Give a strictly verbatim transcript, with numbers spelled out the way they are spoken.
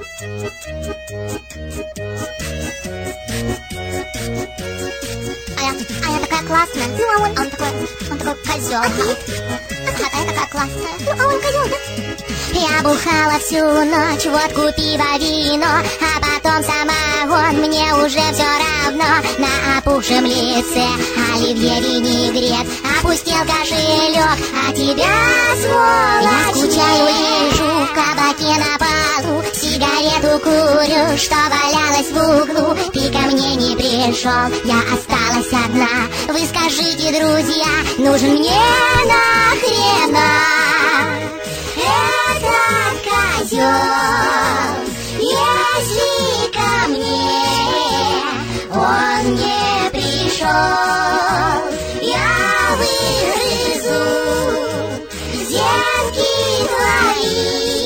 А я, а я такая классная. Ну, а он, он такой, он такой козел. А ты? А я такая классная. Ну, а он козел, да? Я бухала всю ночь, водку, пиво, вино, а потом самогон, мне уже все равно. На опухшем лице оливье винегрет, опустил кошелек, а тебя, сволочь, я скучаю, лежу в кабаке на полу, сигарету курю, что валялась в углу. Ты ко мне не пришел, я осталась одна. Вы скажите, друзья, нужен мне нахрена этот козел, если ко мне он не пришел, я выгрызу зенки твои.